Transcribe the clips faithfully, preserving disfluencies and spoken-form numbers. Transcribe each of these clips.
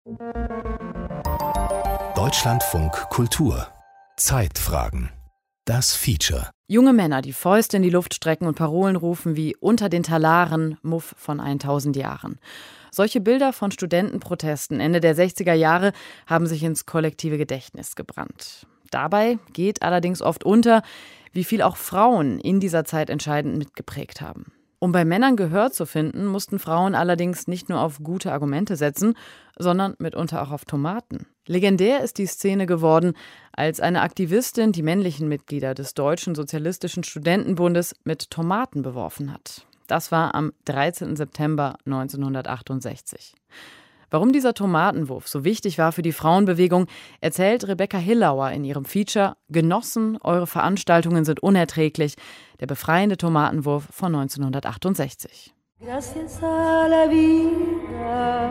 Deutschlandfunk Kultur. Zeitfragen. Das Feature. Junge Männer, die Fäuste in die Luft strecken und Parolen rufen wie „Unter den Talaren, Muff von tausend Jahren". Solche Bilder von Studentenprotesten Ende der sechziger Jahre haben sich ins kollektive Gedächtnis gebrannt. Dabei geht allerdings oft unter, wie viel auch Frauen in dieser Zeit entscheidend mitgeprägt haben. Um bei Männern Gehör zu finden, mussten Frauen allerdings nicht nur auf gute Argumente setzen, sondern mitunter auch auf Tomaten. Legendär ist die Szene geworden, als eine Aktivistin die männlichen Mitglieder des Deutschen Sozialistischen Studentenbundes mit Tomaten beworfen hat. Das war am dreizehnten September neunzehnhundertachtundsechzig. Warum dieser Tomatenwurf so wichtig war für die Frauenbewegung, erzählt Rebecca Hillauer in ihrem Feature »Genossen, eure Veranstaltungen sind unerträglich«, der befreiende Tomatenwurf von neunzehnhundertachtundsechzig. Gracias a la vida,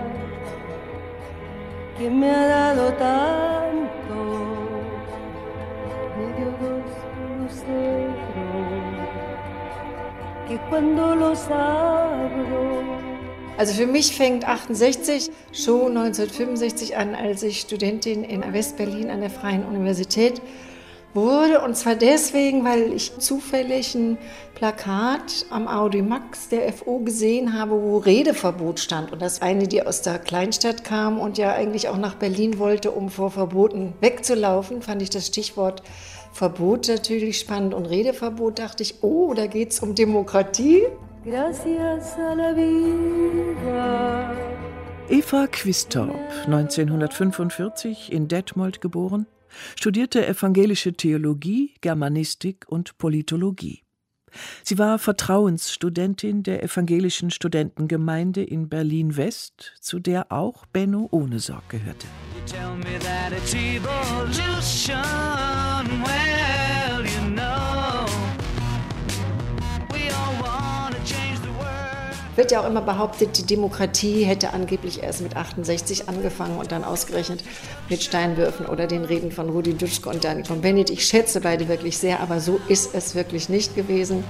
que me ha dado tanto, me dio dos luceros, que cuando los abro. Also für mich fängt achtundsechzig schon neunzehnhundertfünfundsechzig an, als ich Studentin in West-Berlin an der Freien Universität wurde. Und zwar deswegen, weil ich zufällig ein Plakat am Audimax der F O gesehen habe, wo Redeverbot stand. Und das eine, die aus der Kleinstadt kam und ja eigentlich auch nach Berlin wollte, um vor Verboten wegzulaufen, fand ich das Stichwort Verbot natürlich spannend. Und Redeverbot dachte ich, oh, da geht es um Demokratie. Gracias a la vida. Eva Quistorp, neunzehnhundertfünfundvierzig in Detmold geboren, studierte evangelische Theologie, Germanistik und Politologie. Sie war Vertrauensstudentin der evangelischen Studentengemeinde in Berlin-West, zu der auch Benno Ohnesorg gehörte. Wird ja auch immer behauptet, die Demokratie hätte angeblich erst mit achtundsechzig angefangen und dann ausgerechnet mit Steinwürfen oder den Reden von Rudi Dutschke und Dani von Bennett. Ich schätze beide wirklich sehr, aber so ist es wirklich nicht gewesen.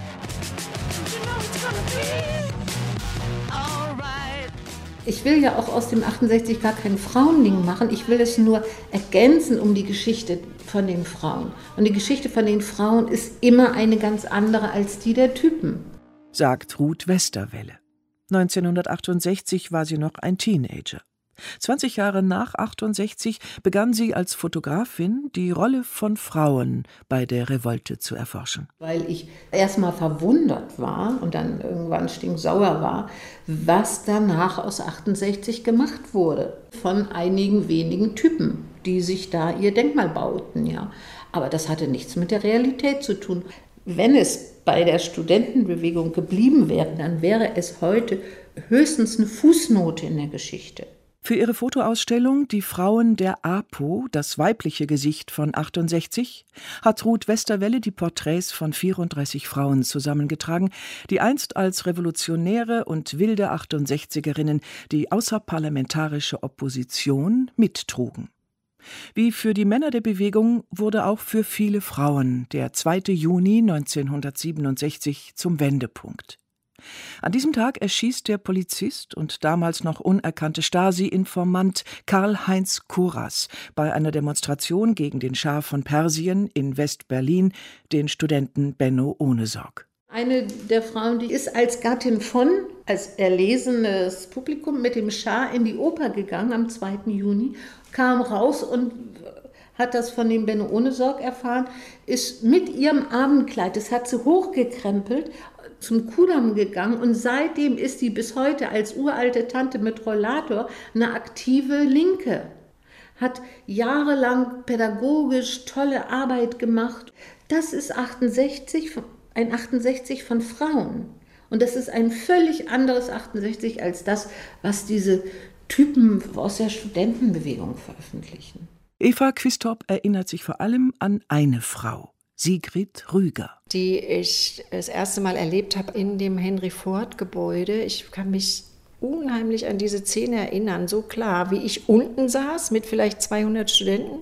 Ich will ja auch aus dem achtundsechzig gar kein Frauending machen. Ich will es nur ergänzen um die Geschichte von den Frauen. Und die Geschichte von den Frauen ist immer eine ganz andere als die der Typen, sagt Ruth Westerwelle. neunzehnhundertachtundsechzig war sie noch ein Teenager. zwanzig Jahre nach achtundsechzig begann sie als Fotografin die Rolle von Frauen bei der Revolte zu erforschen. Weil ich erstmal verwundert war und dann irgendwann stinksauer war, was danach aus achtundsechzig gemacht wurde. Von einigen wenigen Typen, die sich da ihr Denkmal bauten. Ja. Aber das hatte nichts mit der Realität zu tun. Wenn es bei der Studentenbewegung geblieben wäre, dann wäre es heute höchstens eine Fußnote in der Geschichte. Für ihre Fotoausstellung »Die Frauen der APO, das weibliche Gesicht von achtundsechzig« hat Ruth Westerwelle die Porträts von vierunddreißig Frauen zusammengetragen, die einst als revolutionäre und wilde achtundsechzigerinnen die außerparlamentarische Opposition mittrugen. Wie für die Männer der Bewegung wurde auch für viele Frauen der zweite Juni neunzehnhundertsiebenundsechzig zum Wendepunkt. An diesem Tag erschießt der Polizist und damals noch unerkannte Stasi-Informant Karl-Heinz Kurras bei einer Demonstration gegen den Schah von Persien in West-Berlin den Studenten Benno Ohnesorg. Eine der Frauen, die ist als Gattin von, als erlesenes Publikum mit dem Schah in die Oper gegangen am zweiten Juni, kam raus und hat das von dem Benno Ohnesorg erfahren, ist mit ihrem Abendkleid, das hat sie hochgekrempelt, zum Kudamm gegangen und seitdem ist sie bis heute als uralte Tante mit Rollator eine aktive Linke. Hat jahrelang pädagogisch tolle Arbeit gemacht. Das ist achtundsechzig, ein achtundsechzig von Frauen. Und das ist ein völlig anderes achtundsechzig als das, was diese Typen aus der Studentenbewegung veröffentlichen. Eva Quistorp erinnert sich vor allem an eine Frau, Sigrid Rüger. Die ich das erste Mal erlebt habe in dem Henry-Ford-Gebäude. Ich kann mich unheimlich an diese Szene erinnern, so klar, wie ich unten saß mit vielleicht zweihundert Studenten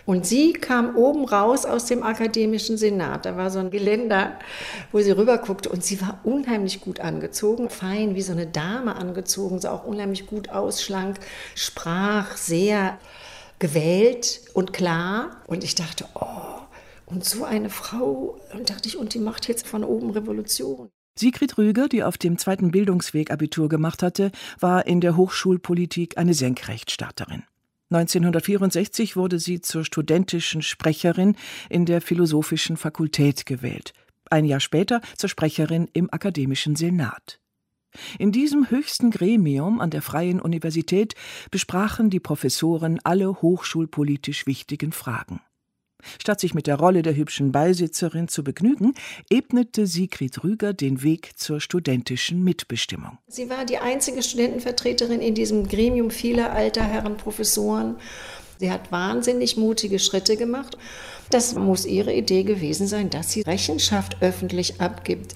Und sie kam oben raus aus dem akademischen Senat. Da war so ein Geländer, wo sie rüberguckte. Und sie war unheimlich gut angezogen, fein wie so eine Dame angezogen, sah auch unheimlich gut aus, schlank, sprach sehr gewählt und klar. Und ich dachte, oh, und so eine Frau, und dachte ich, und die macht jetzt von oben Revolution. Sigrid Rüger, die auf dem zweiten Bildungsweg Abitur gemacht hatte, war in der Hochschulpolitik eine Senkrechtstarterin. neunzehnhundertvierundsechzig wurde sie zur studentischen Sprecherin in der Philosophischen Fakultät gewählt. Ein Jahr später zur Sprecherin im Akademischen Senat. In diesem höchsten Gremium an der Freien Universität besprachen die Professoren alle hochschulpolitisch wichtigen Fragen. Statt sich mit der Rolle der hübschen Beisitzerin zu begnügen, ebnete Sigrid Rüger den Weg zur studentischen Mitbestimmung. Sie war die einzige Studentenvertreterin in diesem Gremium vieler alter Herren Professoren. Sie hat wahnsinnig mutige Schritte gemacht. Das muss ihre Idee gewesen sein, dass sie Rechenschaft öffentlich abgibt,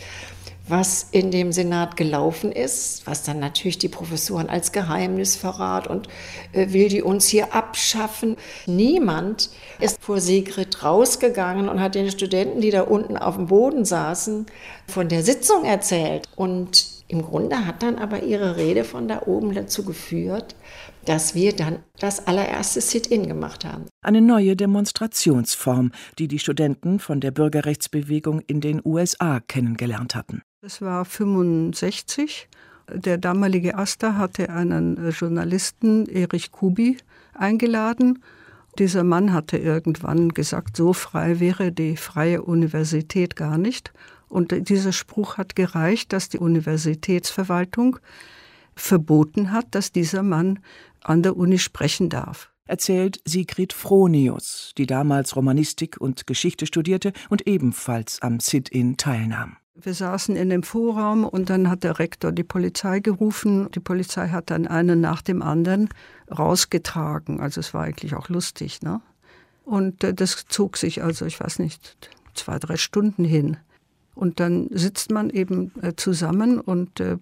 was in dem Senat gelaufen ist, was dann natürlich die Professoren als Geheimnis verrat und äh, will die uns hier abschaffen. Niemand ist vor Sigrid rausgegangen und hat den Studenten, die da unten auf dem Boden saßen, von der Sitzung erzählt. Und im Grunde hat dann aber ihre Rede von da oben dazu geführt, dass wir dann das allererste Sit-in gemacht haben. Eine neue Demonstrationsform, die die Studenten von der Bürgerrechtsbewegung in den U S A kennengelernt hatten. Das war fünfundsechzig. Der damalige AStA hatte einen Journalisten, Erich Kubi, eingeladen. Dieser Mann hatte irgendwann gesagt, so frei wäre die Freie Universität gar nicht. Und dieser Spruch hat gereicht, dass die Universitätsverwaltung verboten hat, dass dieser Mann an der Uni sprechen darf. Erzählt Sigrid Fronius, die damals Romanistik und Geschichte studierte und ebenfalls am Sit-in teilnahm. Wir saßen in dem Vorraum und dann hat der Rektor die Polizei gerufen. Die Polizei hat dann einen nach dem anderen rausgetragen. Also es war eigentlich auch lustig, ne? Und äh, das zog sich also, ich weiß nicht, zwei, drei Stunden hin. Und dann sitzt man eben äh, zusammen und äh,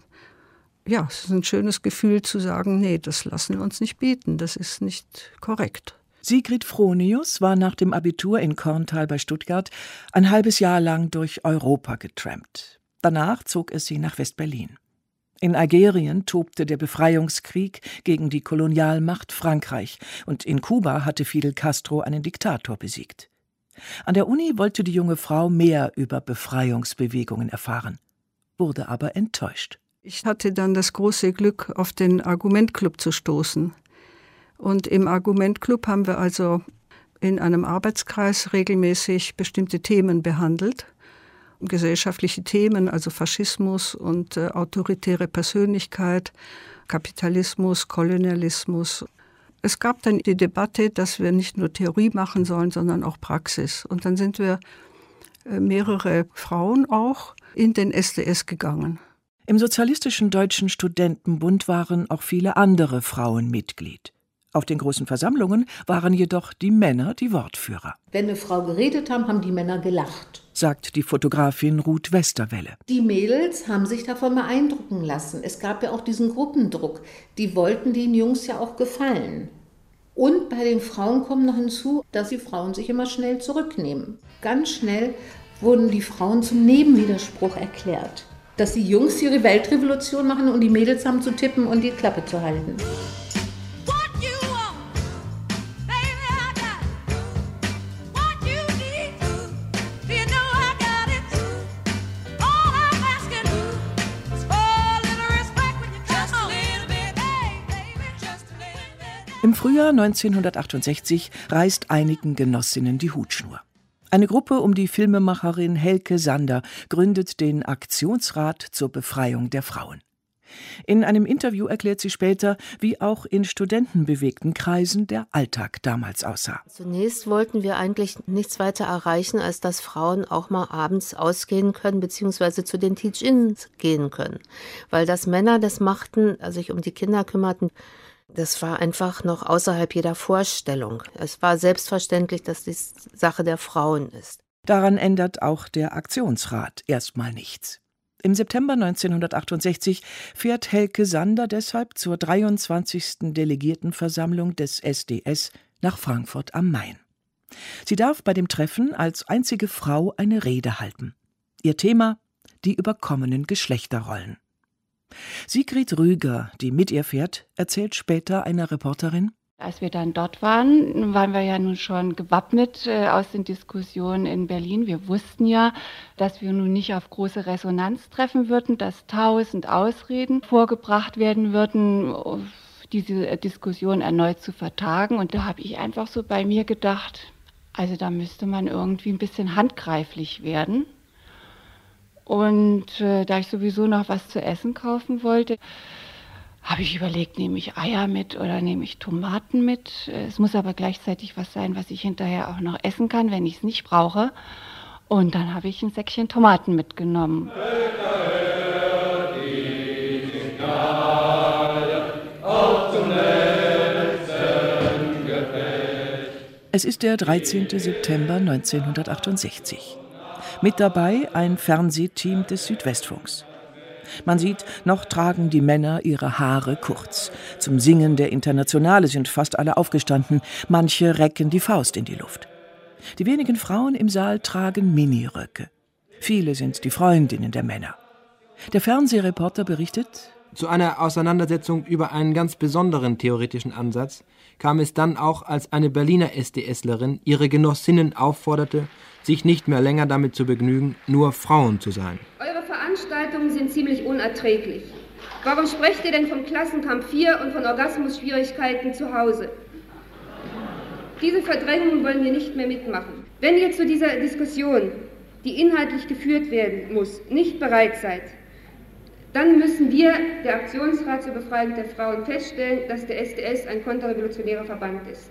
ja, es ist ein schönes Gefühl zu sagen, nee, das lassen wir uns nicht bieten, das ist nicht korrekt. Sigrid Fronius war nach dem Abitur in Korntal bei Stuttgart ein halbes Jahr lang durch Europa getrampt. Danach zog es sie nach West-Berlin. In Algerien tobte der Befreiungskrieg gegen die Kolonialmacht Frankreich und in Kuba hatte Fidel Castro einen Diktator besiegt. An der Uni wollte die junge Frau mehr über Befreiungsbewegungen erfahren, wurde aber enttäuscht. Ich hatte dann das große Glück, auf den Argumentclub zu stoßen. Und im Argumentclub haben wir also in einem Arbeitskreis regelmäßig bestimmte Themen behandelt. Gesellschaftliche Themen, also Faschismus und äh, autoritäre Persönlichkeit, Kapitalismus, Kolonialismus. Es gab dann die Debatte, dass wir nicht nur Theorie machen sollen, sondern auch Praxis. Und dann sind wir äh, mehrere Frauen auch in den S D S gegangen. Im Sozialistischen Deutschen Studentenbund waren auch viele andere Frauen Mitglied. Auf den großen Versammlungen waren jedoch die Männer die Wortführer. Wenn eine Frau geredet haben, haben die Männer gelacht, sagt die Fotografin Ruth Westerwelle. Die Mädels haben sich davon beeindrucken lassen. Es gab ja auch diesen Gruppendruck. Die wollten den Jungs ja auch gefallen. Und bei den Frauen kommt noch hinzu, dass die Frauen sich immer schnell zurücknehmen. Ganz schnell wurden die Frauen zum Nebenwiderspruch erklärt. Dass die Jungs ihre Weltrevolution machen und die Mädels haben zu tippen und die Klappe zu halten. Im Frühjahr neunzehnhundertachtundsechzig reißt einigen Genossinnen die Hutschnur. Eine Gruppe um die Filmemacherin Helke Sander gründet den Aktionsrat zur Befreiung der Frauen. In einem Interview erklärt sie später, wie auch in studentenbewegten Kreisen der Alltag damals aussah. Zunächst wollten wir eigentlich nichts weiter erreichen, als dass Frauen auch mal abends ausgehen können, beziehungsweise zu den Teach-Ins gehen können. Weil das Männer das machten, also sich um die Kinder kümmerten, das war einfach noch außerhalb jeder Vorstellung. Es war selbstverständlich, dass dies Sache der Frauen ist. Daran ändert auch der Aktionsrat erstmal nichts. Im September neunzehnhundertachtundsechzig fährt Helke Sander deshalb zur dreiundzwanzigsten Delegiertenversammlung des S D S nach Frankfurt am Main. Sie darf bei dem Treffen als einzige Frau eine Rede halten. Ihr Thema: die überkommenen Geschlechterrollen. Sigrid Rüger, die mit ihr fährt, erzählt später einer Reporterin: Als wir dann dort waren, waren wir ja nun schon gewappnet äh, aus den Diskussionen in Berlin. Wir wussten ja, dass wir nun nicht auf große Resonanz treffen würden, dass tausend Ausreden vorgebracht werden würden, diese Diskussion erneut zu vertagen. Und da habe ich einfach so bei mir gedacht, also da müsste man irgendwie ein bisschen handgreiflich werden. Und äh, da ich sowieso noch was zu essen kaufen wollte, habe ich überlegt, nehme ich Eier mit oder nehme ich Tomaten mit. Es muss aber gleichzeitig was sein, was ich hinterher auch noch essen kann, wenn ich es nicht brauche. Und dann habe ich ein Säckchen Tomaten mitgenommen. Es ist der dreizehnte September neunzehnhundertachtundsechzig. Mit dabei ein Fernsehteam des Südwestfunks. Man sieht, noch tragen die Männer ihre Haare kurz. Zum Singen der Internationale sind fast alle aufgestanden, manche recken die Faust in die Luft. Die wenigen Frauen im Saal tragen Miniröcke. Viele sind die Freundinnen der Männer. Der Fernsehreporter berichtet: Zu einer Auseinandersetzung über einen ganz besonderen theoretischen Ansatz kam es dann auch, als eine Berliner SdSlerin ihre Genossinnen aufforderte, sich nicht mehr länger damit zu begnügen, nur Frauen zu sein. Eure Veranstaltungen sind ziemlich unerträglich. Warum sprecht ihr denn vom Klassenkampf vier und von Orgasmusschwierigkeiten zu Hause? Diese Verdrängung wollen wir nicht mehr mitmachen. Wenn ihr zu dieser Diskussion, die inhaltlich geführt werden muss, nicht bereit seid, dann müssen wir, der Aktionsrat zur Befreiung der Frauen, feststellen, dass der S d S ein konterrevolutionärer Verband ist.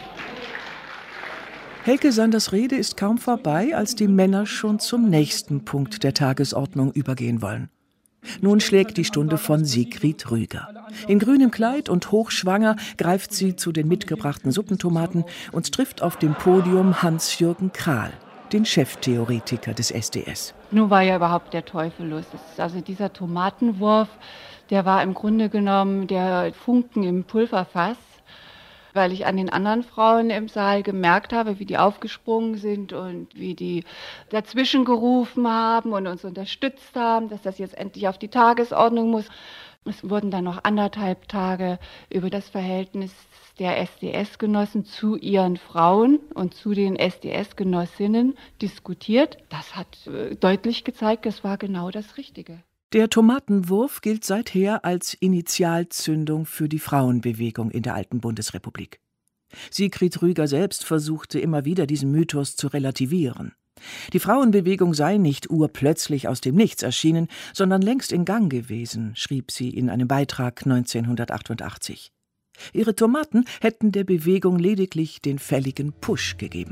Helke Sanders Rede ist kaum vorbei, als die Männer schon zum nächsten Punkt der Tagesordnung übergehen wollen. Nun schlägt die Stunde von Sigrid Rüger. In grünem Kleid und hochschwanger greift sie zu den mitgebrachten Suppentomaten und trifft auf dem Podium Hans-Jürgen Krahl, den Cheftheoretiker des S d S. Nun war ja überhaupt der Teufel los. Also dieser Tomatenwurf, der war im Grunde genommen der Funken im Pulverfass, weil ich an den anderen Frauen im Saal gemerkt habe, wie die aufgesprungen sind und wie die dazwischen gerufen haben und uns unterstützt haben, dass das jetzt endlich auf die Tagesordnung muss. Es wurden dann noch anderthalb Tage über das Verhältnis der S d S-Genossen zu ihren Frauen und zu den S d S-Genossinnen diskutiert. Das hat äh, deutlich gezeigt, es war genau das Richtige. Der Tomatenwurf gilt seither als Initialzündung für die Frauenbewegung in der alten Bundesrepublik. Sigrid Rüger selbst versuchte immer wieder, diesen Mythos zu relativieren. Die Frauenbewegung sei nicht urplötzlich aus dem Nichts erschienen, sondern längst in Gang gewesen, schrieb sie in einem Beitrag neunzehnhundertachtundachtzig. Ihre Tomaten hätten der Bewegung lediglich den fälligen Push gegeben.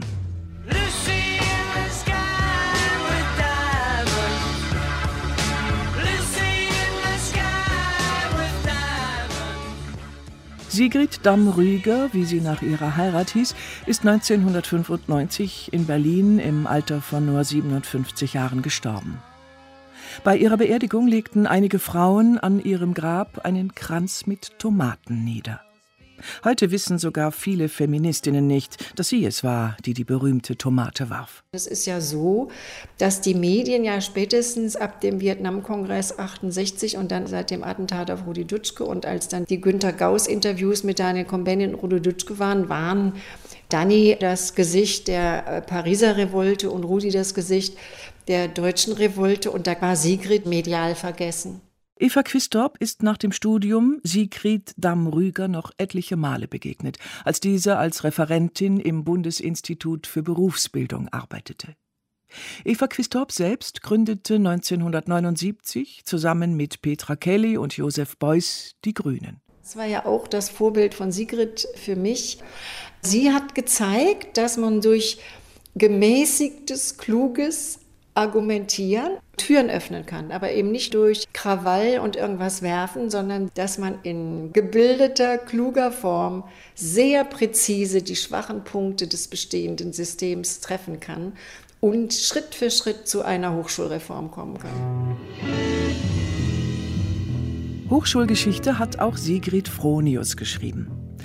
Sigrid Damm-Rüger, wie sie nach ihrer Heirat hieß, ist neunzehnhundertfünfundneunzig in Berlin im Alter von nur siebenundfünfzig Jahren gestorben. Bei ihrer Beerdigung legten einige Frauen an ihrem Grab einen Kranz mit Tomaten nieder. Heute wissen sogar viele Feministinnen nicht, dass sie es war, die die berühmte Tomate warf. Es ist ja so, dass die Medien ja spätestens ab dem Vietnamkongress achtundsechzig und dann seit dem Attentat auf Rudi Dutschke und als dann die Günter Gauss-Interviews mit Daniel Cohn-Bendit und Rudi Dutschke waren, waren Dani das Gesicht der Pariser Revolte und Rudi das Gesicht der deutschen Revolte und da war Sigrid medial vergessen. Eva Quistorp ist nach dem Studium Sigrid Damm-Rüger noch etliche Male begegnet, als diese als Referentin im Bundesinstitut für Berufsbildung arbeitete. Eva Quistorp selbst gründete neunzehnhundertneunundsiebzig zusammen mit Petra Kelly und Josef Beuys die Grünen. Das war ja auch das Vorbild von Sigrid für mich. Sie hat gezeigt, dass man durch gemäßigtes, kluges Argumentieren Türen öffnen kann, aber eben nicht durch Krawall und irgendwas werfen, sondern dass man in gebildeter, kluger Form sehr präzise die schwachen Punkte des bestehenden Systems treffen kann und Schritt für Schritt zu einer Hochschulreform kommen kann. Hochschulgeschichte hat auch Sigrid Fronius geschrieben.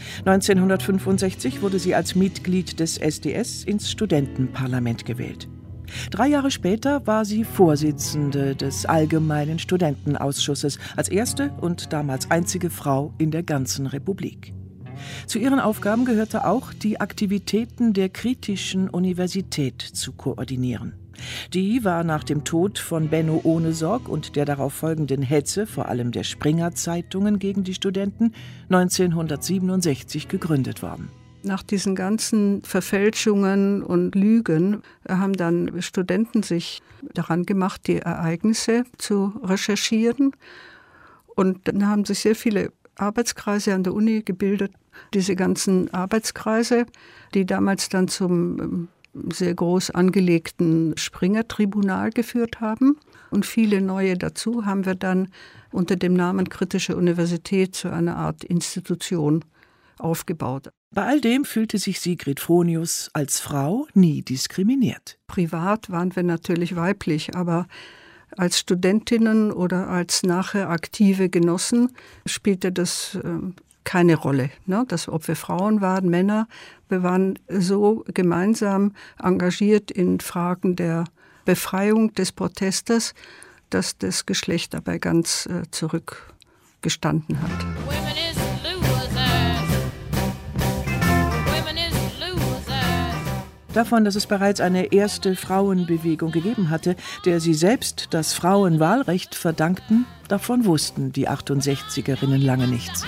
neunzehnhundertfünfundsechzig wurde sie als Mitglied des S D S ins Studentenparlament gewählt. Drei Jahre später war sie Vorsitzende des Allgemeinen Studentenausschusses, als erste und damals einzige Frau in der ganzen Republik. Zu ihren Aufgaben gehörte auch, die Aktivitäten der kritischen Universität zu koordinieren. Die war nach dem Tod von Benno Ohnesorg und der darauf folgenden Hetze, vor allem der Springer-Zeitungen gegen die Studenten, neunzehnhundertsiebenundsechzig gegründet worden. Nach diesen ganzen Verfälschungen und Lügen haben dann Studenten sich daran gemacht, die Ereignisse zu recherchieren. Und dann haben sich sehr viele Arbeitskreise an der Uni gebildet. Diese ganzen Arbeitskreise, die damals dann zum sehr groß angelegten Springer-Tribunal geführt haben. Und viele neue dazu haben wir dann unter dem Namen Kritische Universität zu einer Art Institution aufgebaut. Bei all dem fühlte sich Sigrid Fronius als Frau nie diskriminiert. Privat waren wir natürlich weiblich, aber als Studentinnen oder als nachher aktive Genossen spielte das äh, keine Rolle. Ne? Das, ob wir Frauen waren, Männer, wir waren so gemeinsam engagiert in Fragen der Befreiung des Protestes, dass das Geschlecht dabei ganz äh, zurückgestanden hat. Davon, dass es bereits eine erste Frauenbewegung gegeben hatte, der sie selbst das Frauenwahlrecht verdankten, davon wussten die achtundsechzigerinnen lange nichts.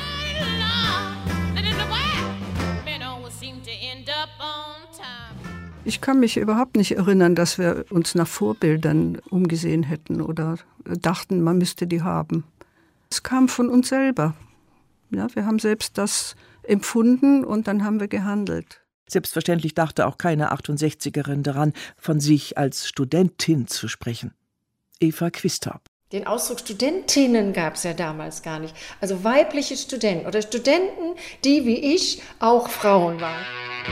Ich kann mich überhaupt nicht erinnern, dass wir uns nach Vorbildern umgesehen hätten oder dachten, man müsste die haben. Es kam von uns selber. Ja, wir haben selbst das empfunden und dann haben wir gehandelt. Selbstverständlich dachte auch keine achtundsechzigerin daran, von sich als Studentin zu sprechen. Eva Quistorp. Den Ausdruck Studentinnen gab es ja damals gar nicht. Also weibliche Studenten oder Studenten, die wie ich auch Frauen waren.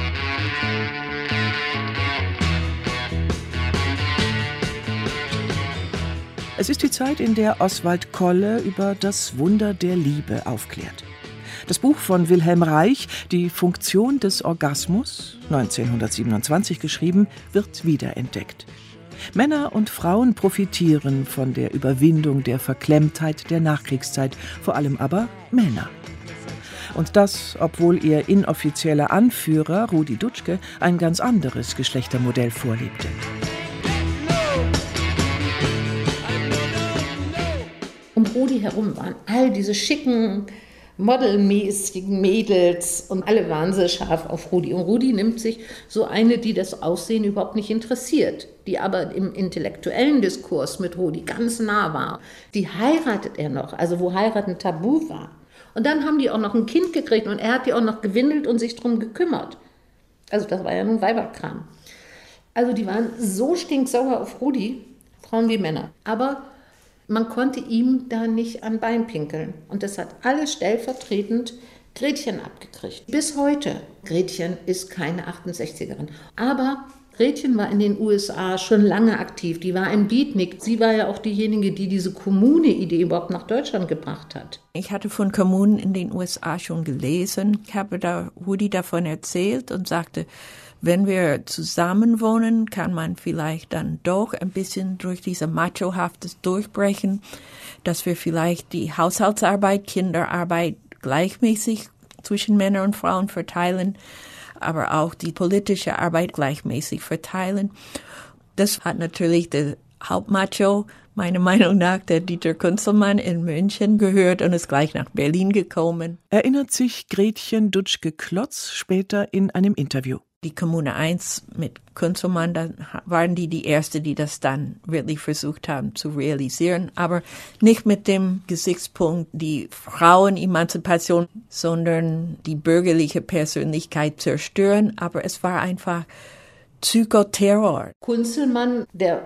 Es ist die Zeit, in der Oswald Kolle über das Wunder der Liebe aufklärt. Das Buch von Wilhelm Reich, Die Funktion des Orgasmus, neunzehnhundertsiebenundzwanzig geschrieben, wird wiederentdeckt. Männer und Frauen profitieren von der Überwindung der Verklemmtheit der Nachkriegszeit, vor allem aber Männer. Und das, obwohl ihr inoffizieller Anführer Rudi Dutschke ein ganz anderes Geschlechtermodell vorlebte. Um Rudi herum waren all diese schicken, modelmäßigen Mädels und alle waren sehr scharf auf Rudi. Und Rudi nimmt sich so eine, die das Aussehen überhaupt nicht interessiert, die aber im intellektuellen Diskurs mit Rudi ganz nah war. Die heiratet er noch, also wo heiraten tabu war. Und dann haben die auch noch ein Kind gekriegt und er hat die auch noch gewindelt und sich drum gekümmert. Also das war ja nun Weiberkram. Also die waren so stinksauer auf Rudi, Frauen wie Männer. Aber man konnte ihm da nicht an Bein pinkeln. Und das hat alles stellvertretend Gretchen abgekriegt. Bis heute. Gretchen ist keine achtundsechzigerin. Aber Gretchen war in den U S A schon lange aktiv. Die war ein Beatnik. Sie war ja auch diejenige, die diese Kommune-Idee überhaupt nach Deutschland gebracht hat. Ich hatte von Kommunen in den U S A schon gelesen. Ich habe da Rudi davon erzählt und sagte, wenn wir zusammen wohnen, kann man vielleicht dann doch ein bisschen durch diese Machohaftes durchbrechen, dass wir vielleicht die Haushaltsarbeit, Kinderarbeit gleichmäßig zwischen Männern und Frauen verteilen, aber auch die politische Arbeit gleichmäßig verteilen. Das hat natürlich der Hauptmacho, meiner Meinung nach, der Dieter Kunzelmann in München gehört und ist gleich nach Berlin gekommen. Erinnert sich Gretchen Dutschke-Klotz später in einem Interview. Die Kommune eins mit Kunzelmann, da waren die die Erste, die das dann wirklich versucht haben zu realisieren, aber nicht mit dem Gesichtspunkt die Frauenemanzipation, sondern die bürgerliche Persönlichkeit zerstören, aber es war einfach Psychoterror. Kunzelmann, der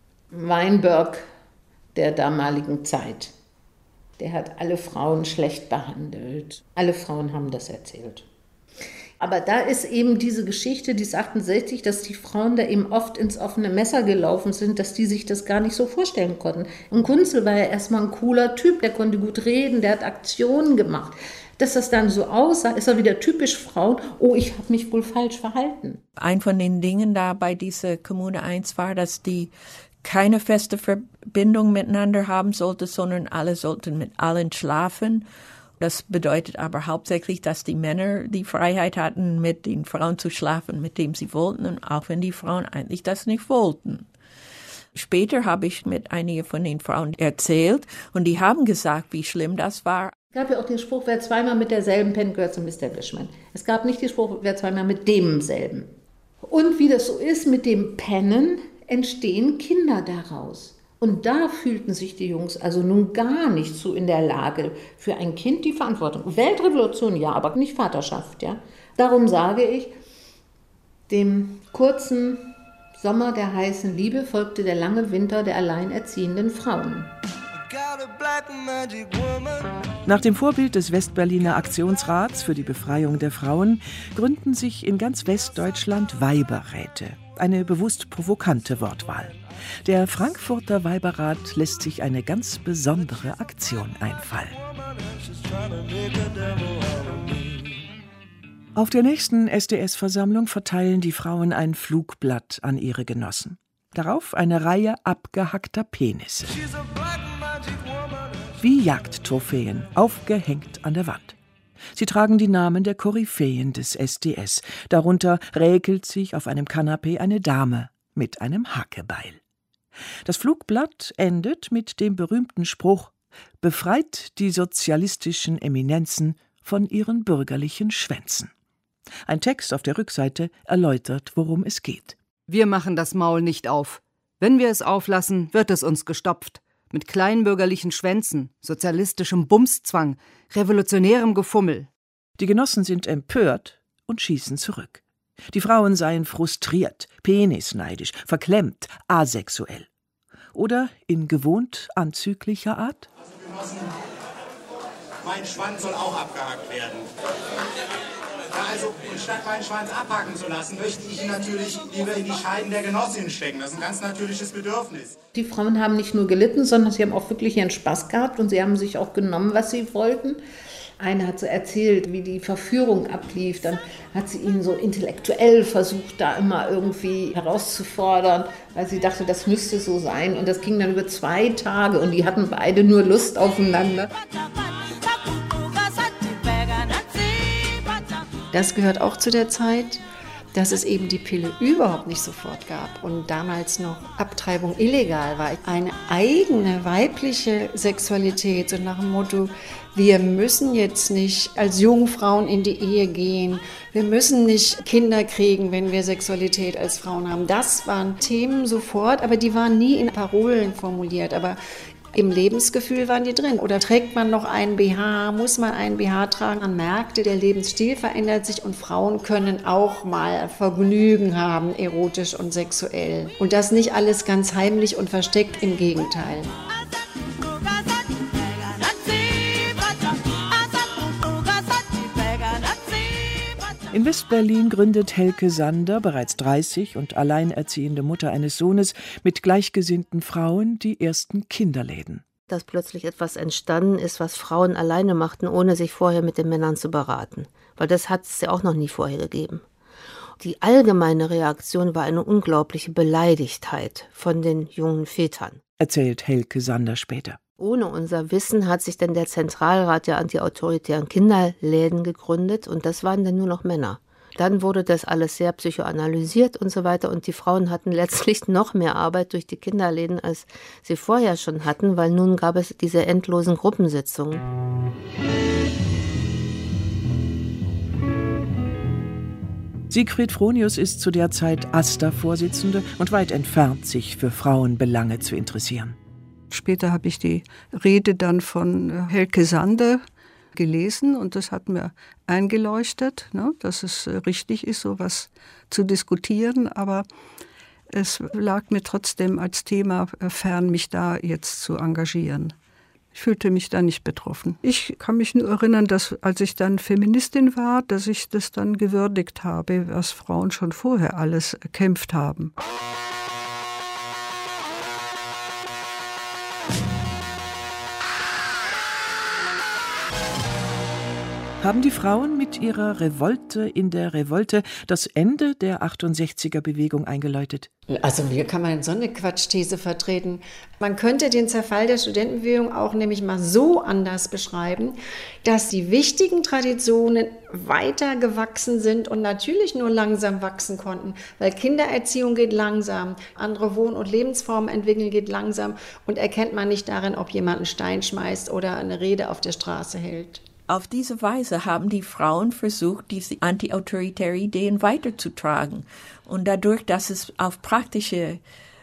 Weinberg der damaligen Zeit, der hat alle Frauen schlecht behandelt. Alle Frauen haben das erzählt. Aber da ist eben diese Geschichte, die ist achtundsechzig, dass die Frauen da eben oft ins offene Messer gelaufen sind, dass die sich das gar nicht so vorstellen konnten. Und Kunzel war ja erstmal ein cooler Typ, der konnte gut reden, der hat Aktionen gemacht. Dass das dann so aussah, ist ja wieder typisch Frauen, oh, ich habe mich wohl falsch verhalten. Ein von den Dingen da bei dieser Kommune eins war, dass die keine feste Verbindung miteinander haben sollten, sondern alle sollten mit allen schlafen. Das bedeutet aber hauptsächlich, dass die Männer die Freiheit hatten, mit den Frauen zu schlafen, mit denen sie wollten, auch wenn die Frauen eigentlich das nicht wollten. Später habe ich mit einigen von den Frauen erzählt und die haben gesagt, wie schlimm das war. Es gab ja auch den Spruch, wer zweimal mit derselben pennt, gehört zum Establishment. Es gab nicht den Spruch, wer zweimal mit demselben. Und wie das so ist mit dem Pennen, entstehen Kinder daraus. Und da fühlten sich die Jungs also nun gar nicht so in der Lage, für ein Kind die Verantwortung. Weltrevolution ja, aber nicht Vaterschaft. Ja. Darum sage ich, dem kurzen Sommer der heißen Liebe folgte der lange Winter der alleinerziehenden Frauen. Nach dem Vorbild des Westberliner Aktionsrats für die Befreiung der Frauen gründen sich in ganz Westdeutschland Weiberräte. Eine bewusst provokante Wortwahl. Der Frankfurter Weiberrat lässt sich eine ganz besondere Aktion einfallen. Auf der nächsten S D S-Versammlung verteilen die Frauen ein Flugblatt an ihre Genossen. Darauf eine Reihe abgehackter Penisse. Wie Jagdtrophäen, aufgehängt an der Wand. Sie tragen die Namen der Koryphäen des S D S. Darunter räkelt sich auf einem Kanapee eine Dame mit einem Hackebeil. Das Flugblatt endet mit dem berühmten Spruch: Befreit die sozialistischen Eminenzen von ihren bürgerlichen Schwänzen. Ein Text auf der Rückseite erläutert, worum es geht. Wir machen das Maul nicht auf. Wenn wir es auflassen, wird es uns gestopft. Mit kleinbürgerlichen Schwänzen, sozialistischem Bumszwang, revolutionärem Gefummel. Die Genossen sind empört und schießen zurück. Die Frauen seien frustriert, penisneidisch, verklemmt, asexuell. Oder in gewohnt anzüglicher Art? Also Genossen, mein Schwanz soll auch abgehackt werden. Ja, also statt meinen Schwanz abhacken zu lassen, möchte ich ihn natürlich lieber in die Scheiden der Genossinnen stecken. Das ist ein ganz natürliches Bedürfnis. Die Frauen haben nicht nur gelitten, sondern sie haben auch wirklich ihren Spaß gehabt und sie haben sich auch genommen, was sie wollten. Eine hat so erzählt, wie die Verführung ablief. Dann hat sie ihn so intellektuell versucht, da immer irgendwie herauszufordern, weil sie dachte, das müsste so sein. Und das ging dann über zwei Tage und die hatten beide nur Lust aufeinander. Das gehört auch zu der Zeit, dass es eben die Pille überhaupt nicht sofort gab und damals noch Abtreibung illegal war. Eine eigene weibliche Sexualität, so nach dem Motto, wir müssen jetzt nicht als Jungfrauen in die Ehe gehen, wir müssen nicht Kinder kriegen, wenn wir Sexualität als Frauen haben. Das waren Themen sofort, aber die waren nie in Parolen formuliert, aber im Lebensgefühl waren die drin. Oder trägt man noch einen B H? Muss man einen B H tragen? Man merkte, der Lebensstil verändert sich und Frauen können auch mal Vergnügen haben, erotisch und sexuell. Und das nicht alles ganz heimlich und versteckt, im Gegenteil. In Westberlin gründet Helke Sander, bereits dreißig und alleinerziehende Mutter eines Sohnes, mit gleichgesinnten Frauen die ersten Kinderläden. Dass plötzlich etwas entstanden ist, was Frauen alleine machten, ohne sich vorher mit den Männern zu beraten. Weil das hat es ja auch noch nie vorher gegeben. Die allgemeine Reaktion war eine unglaubliche Beleidigtheit von den jungen Vätern. Erzählt Helke Sander später. Ohne unser Wissen hat sich dann der Zentralrat der antiautoritären Kinderläden gegründet und das waren dann nur noch Männer. Dann wurde das alles sehr psychoanalysiert und so weiter und die Frauen hatten letztlich noch mehr Arbeit durch die Kinderläden, als sie vorher schon hatten, weil nun gab es diese endlosen Gruppensitzungen. Siegfried Fronius ist zu der Zeit A S tA-Vorsitzende und weit entfernt, sich für Frauenbelange zu interessieren. Später habe ich die Rede dann von Helke Sander gelesen und das hat mir eingeleuchtet, ne, dass es richtig ist, sowas zu diskutieren, aber es lag mir trotzdem als Thema fern, mich da jetzt zu engagieren. Ich fühlte mich da nicht betroffen. Ich kann mich nur erinnern, dass als ich dann Feministin war, dass ich das dann gewürdigt habe, was Frauen schon vorher alles erkämpft haben. Haben die Frauen mit ihrer Revolte in der Revolte das Ende der achtundsechziger-Bewegung eingeläutet? Also wie kann man so eine Quatschthese vertreten? Man könnte den Zerfall der Studentenbewegung auch nämlich mal so anders beschreiben, dass die wichtigen Traditionen weiter gewachsen sind und natürlich nur langsam wachsen konnten, weil Kindererziehung geht langsam, andere Wohn- und Lebensformen entwickeln geht langsam und erkennt man nicht darin, ob jemand einen Stein schmeißt oder eine Rede auf der Straße hält. Auf diese Weise haben die Frauen versucht, diese antiautoritäre Ideen weiterzutragen. Und dadurch, dass es auf praktische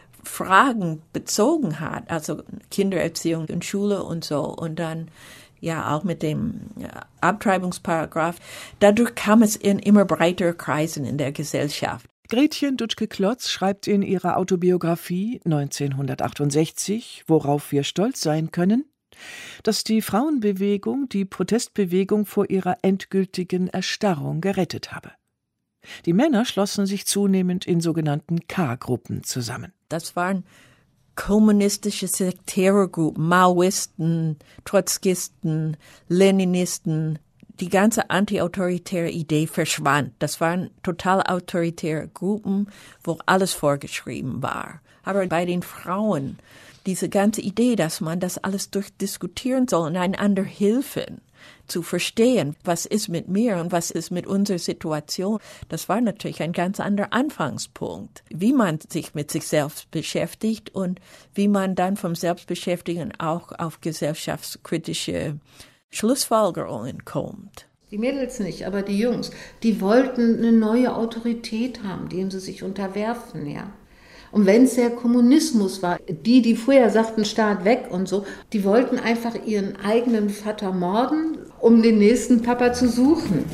Fragen bezogen hat, also Kindererziehung und Schule und so, und dann ja auch mit dem Abtreibungsparagraph, dadurch kam es in immer breitere Kreisen in der Gesellschaft. Gretchen Dutschke-Klotz schreibt in ihrer Autobiografie neunzehnhundertachtundsechzig, worauf wir stolz sein können, dass die Frauenbewegung die Protestbewegung vor ihrer endgültigen Erstarrung gerettet habe. Die Männer schlossen sich zunehmend in sogenannten K-Gruppen zusammen. Das waren kommunistische Sektärergruppen, Maoisten, Trotzkisten, Leninisten. Die ganze antiautoritäre Idee verschwand. Das waren total autoritäre Gruppen, wo alles vorgeschrieben war. Aber bei den Frauen, diese ganze Idee, dass man das alles durchdiskutieren soll und einander helfen, zu verstehen, was ist mit mir und was ist mit unserer Situation, das war natürlich ein ganz anderer Anfangspunkt. Wie man sich mit sich selbst beschäftigt und wie man dann vom Selbstbeschäftigen auch auf gesellschaftskritische Schlussfolgerungen kommt. Die Mädels nicht, aber die Jungs, die wollten eine neue Autorität haben, dem sie sich unterwerfen, ja. Und wenn es der Kommunismus war, die, die vorher sagten, Staat weg und so, die wollten einfach ihren eigenen Vater morden, um den nächsten Papa zu suchen.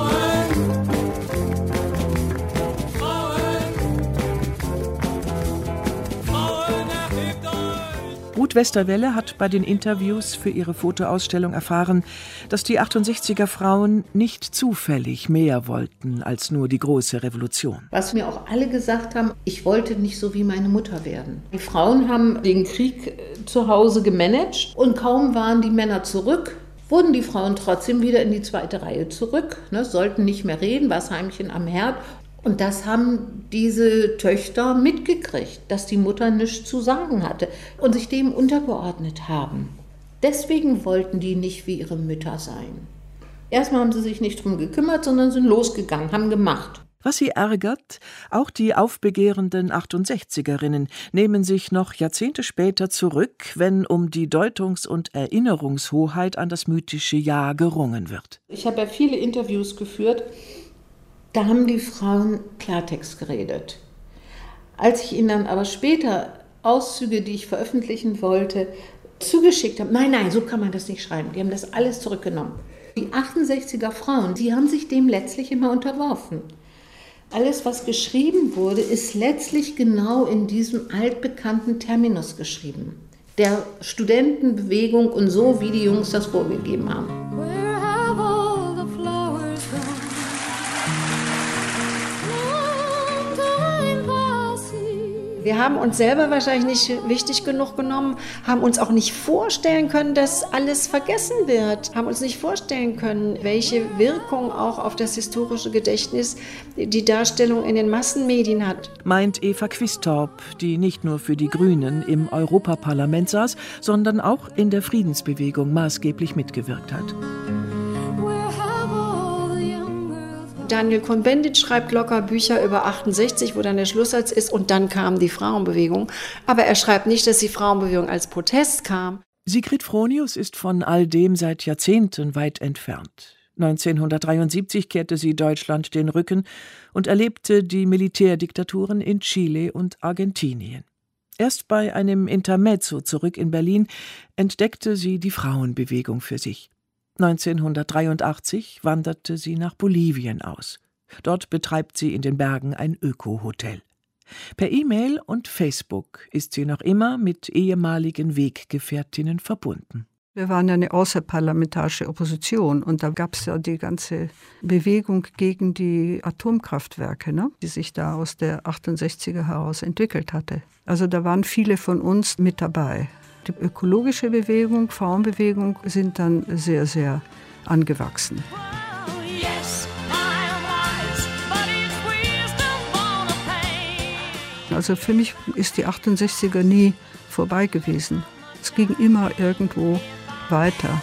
Ruth Westerwelle hat bei den Interviews für ihre Fotoausstellung erfahren, dass die achtundsechziger Frauen nicht zufällig mehr wollten als nur die große Revolution. Was mir auch alle gesagt haben, ich wollte nicht so wie meine Mutter werden. Die Frauen haben den Krieg zu Hause gemanagt und kaum waren die Männer zurück, wurden die Frauen trotzdem wieder in die zweite Reihe zurück, ne, sollten nicht mehr reden, war das Heimchen am Herd. Und das haben diese Töchter mitgekriegt, dass die Mutter nichts zu sagen hatte und sich dem untergeordnet haben. Deswegen wollten die nicht wie ihre Mütter sein. Erstmal haben sie sich nicht drum gekümmert, sondern sind losgegangen, haben gemacht. Was sie ärgert, auch die aufbegehrenden achtundsechzigerinnen nehmen sich noch Jahrzehnte später zurück, wenn um die Deutungs- und Erinnerungshoheit an das mythische Jahr gerungen wird. Ich habe ja viele Interviews geführt. Da haben die Frauen Klartext geredet. Als ich ihnen dann aber später Auszüge, die ich veröffentlichen wollte, zugeschickt habe, nein, nein, so kann man das nicht schreiben. Die haben das alles zurückgenommen. Die achtundsechziger Frauen, die haben sich dem letztlich immer unterworfen. Alles, was geschrieben wurde, ist letztlich genau in diesem altbekannten Terminus geschrieben. Der Studentenbewegung und so, wie die Jungs das vorgegeben haben. Wir haben uns selber wahrscheinlich nicht wichtig genug genommen, haben uns auch nicht vorstellen können, dass alles vergessen wird, haben uns nicht vorstellen können, welche Wirkung auch auf das historische Gedächtnis die Darstellung in den Massenmedien hat. Meint Eva Quistorp, die nicht nur für die Grünen im Europaparlament saß, sondern auch in der Friedensbewegung maßgeblich mitgewirkt hat. Daniel Cohn-Bendit schreibt locker Bücher über achtundsechzig, wo dann der Schlusssatz ist, und dann kam die Frauenbewegung. Aber er schreibt nicht, dass die Frauenbewegung als Protest kam. Sigrid Fronius ist von all dem seit Jahrzehnten weit entfernt. neunzehnhundertdreiundsiebzig kehrte sie Deutschland den Rücken und erlebte die Militärdiktaturen in Chile und Argentinien. Erst bei einem Intermezzo zurück in Berlin entdeckte sie die Frauenbewegung für sich. neunzehnhundertdreiundachtzig wanderte sie nach Bolivien aus. Dort betreibt sie in den Bergen ein Öko-Hotel. Per E-Mail und Facebook ist sie noch immer mit ehemaligen Weggefährtinnen verbunden. Wir waren ja eine außerparlamentarische Opposition und da gab es ja die ganze Bewegung gegen die Atomkraftwerke, ne, die sich da aus der achtundsechziger heraus entwickelt hatte. Also da waren viele von uns mit dabei. Die ökologische Bewegung, Frauenbewegung sind dann sehr, sehr angewachsen. Also für mich ist die achtundsechziger nie vorbei gewesen. Es ging immer irgendwo weiter.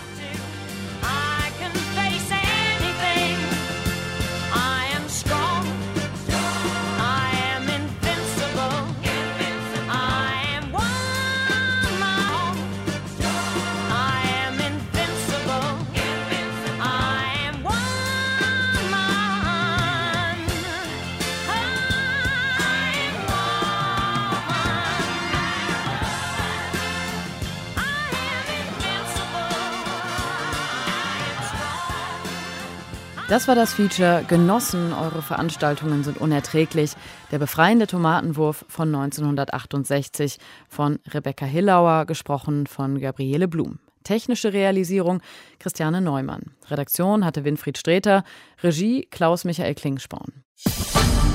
Das war das Feature Genossen, eure Veranstaltungen sind unerträglich. Der befreiende Tomatenwurf von neunzehnhundertachtundsechzig von Rebecca Hillauer, gesprochen von Gabriele Blum. Technische Realisierung Christiane Neumann. Redaktion hatte Winfried Sträter, Regie Klaus-Michael Klingsporn.